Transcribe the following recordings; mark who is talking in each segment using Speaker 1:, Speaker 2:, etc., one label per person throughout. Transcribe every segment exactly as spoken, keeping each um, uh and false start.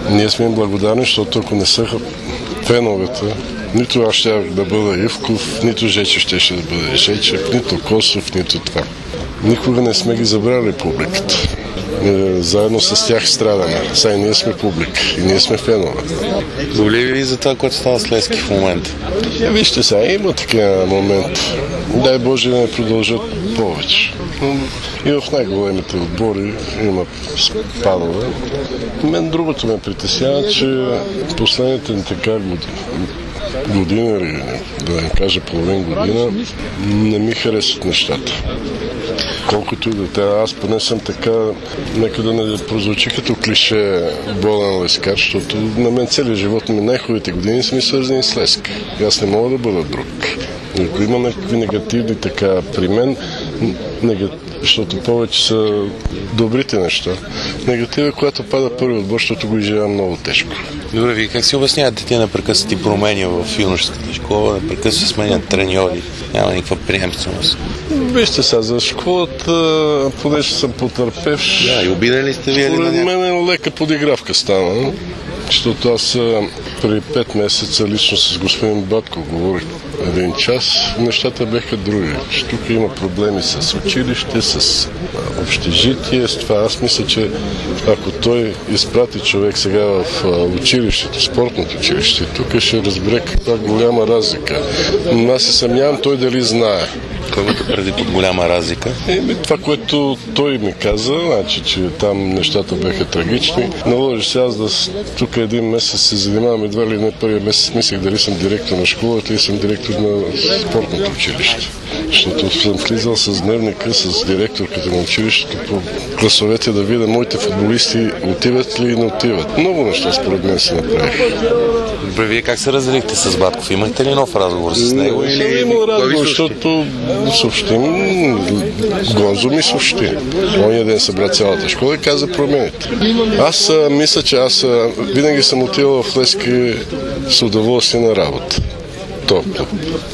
Speaker 1: Ние сме им благодарни, защото ако не са феновете, нито аз ще да бъда Ивков, нито Жечев ще, ще да бъде Жечев, нито Косов, нито това. Никога не сме ги забрали публиката. Заедно с тях страдаме. Сега и ние сме публика и ние сме фенове.
Speaker 2: Боли ли за това, което става с Левски в момента?
Speaker 1: Я, вижте сега, има такива моменти. Дай Боже да не продължат повече. И в най-големите отбори има спадове. Мен другото ме притеснява, че последните така години, година или да не кажа половин година, не ми харесват нещата. Колкото и да те, аз поне съм така, нека да не прозвучи като клише болен лескар, защото на мен целият живот ми най-хубавите години са ми свързани с Левски. Аз не мога да бъда друг. Ако има някакви негативни така при мен, негатив, защото повече са добрите неща. Негатива, когато пада първи отбор, защото го изживявам много тежко.
Speaker 2: Добре, вие как си обяснявате тия непрекъснати промени в юношеската школа, непрекъснато се сменят треньори, няма никаква приемственост?
Speaker 1: Вижте сега, за школата, понеже съм потърпевш,
Speaker 2: да, и обиден ли сте вие?
Speaker 1: Поред мен е лека подигравка стана, защото аз преди пет месеца лично с господин Батко говорих един час, нещата бяха други. Тук има проблеми с училище, с общежитие, с това. Аз мисля, че ако той изпрати човек сега в училището, спортното училище, тук ще разбере каква голяма разлика. Но аз се съмнявам той дали знае.
Speaker 2: Който преди под голяма разлика?
Speaker 1: Еми, това, което той ми каза, значи, че там нещата бяха трагични. Наложи се аз да тук един месец се занимавам, едва ли не първия месец мислех дали съм директор на школата или съм директор на спортното училище. Защото съм влизал с дневника, с директорката на училището по класовете да видя моите футболисти отиват ли и не отиват. Много неща според мен се направих.
Speaker 2: Добре, вие как се разделихте с Батков? Имахте ли нов разговор с него?
Speaker 1: Не, или... имал разговор, защото съобщим, Гонзо ми съобщи. Ония ден събра цялата школа и каза промените. Аз а, мисля, че аз а, винаги съм отивал в Левски с удоволствие на работа. Топ.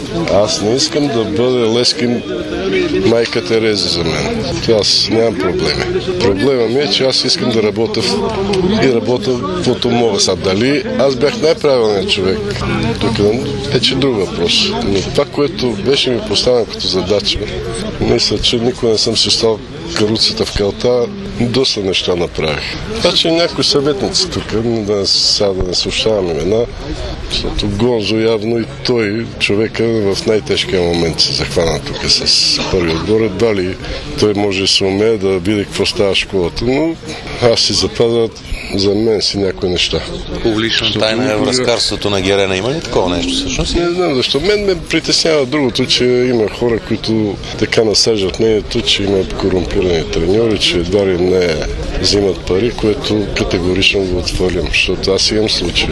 Speaker 1: Аз не искам да бъде Левски майка Тереза за мен. Аз нямам проблеми. Проблема ми е, че аз искам да работя в... и работя каквото мога. Са, дали аз бях най-правилният човек? Тук е, че друг въпрос. Но това, което беше ми поставено като задача, мисля, че никога не съм си стал каруцата в калта, доста неща направих. Това, че някои съветници тук, да, сега да не съобщавам имена, защото Гонзо явно и той, човека в най-тежкия момент се захвана тук с първи отбор. Едва ли той може да се умее да види какво става в школата, но аз си запазя за мен си някои неща.
Speaker 2: Публична тайна е връзкарството на Герена. Има ли такова нещо всъщност?
Speaker 1: Не знам защо. Мен ме притеснява другото, че има хора, които така насаждат мнението, че има корумпирани треньори, че едва ли не взимат пари, което категорично го отхвърлям, защото аз имам случай.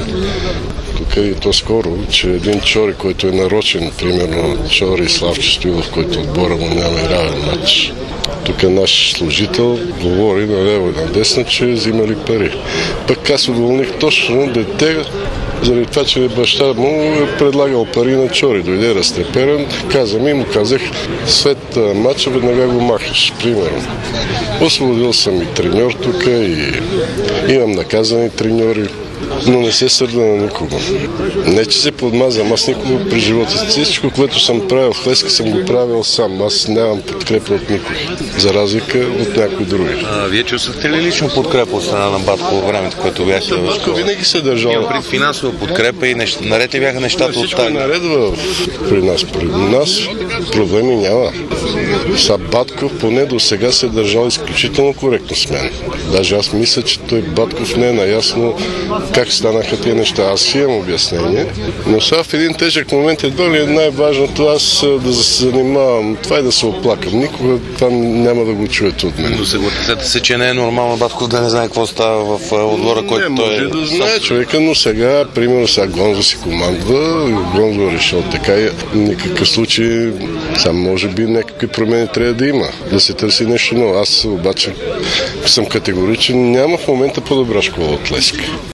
Speaker 1: Тук и то скоро, че един Чори, който е нарочен, примерно Чори и Славчо Стоилов, който отбора му няма и равен матч. Тук наш служител говори наляво и надесно, че взимали пари. Пък аз уволних точно дете, заради това, че баща му е предлагал пари на Чори. Дойде разтреперен, каза ми, му казах, след матча веднага го махаш, примерно. Освободил съм и треньор тук, и имам наказани треньори, но не се сърда на никого. Не, че се подмазвам, аз никога при живота си. Всичко, което съм правил в Левски, съм го правил сам. Аз нямам подкрепа от никой, за разлика от някои други.
Speaker 2: А, вие чувствахте ли лично подкрепа от страна на Батко по времето, което бяхте в
Speaker 1: Батко винаги се държал.
Speaker 2: Имам пред финансова подкрепа и неща. Наред ли бяха нещата от
Speaker 1: тази? Наредва при нас. При нас проблеми няма. Са Батков поне до сега се е държал изключително коректно с мен. Даже аз мисля, че той Батков не е наясно как станаха тези неща. Аз имам обяснение, но сега в един тежък момент едва ли е най-важното аз да се занимавам. Това е да се оплакам. Никога това няма да го чуете от мен.
Speaker 2: Но съгласете се, че не е нормално Батков да не знае какво става в отбора, който
Speaker 1: не,
Speaker 2: той е...
Speaker 1: Не, може да знае човека, но сега, примерно сега Гонзо си командва, Гонзо е решил така и никакъв случай, сам може би някакви промени трябва да има, да се търси нещо ново. Аз обаче съм категоричен, няма в момента по-добра школа от Левски.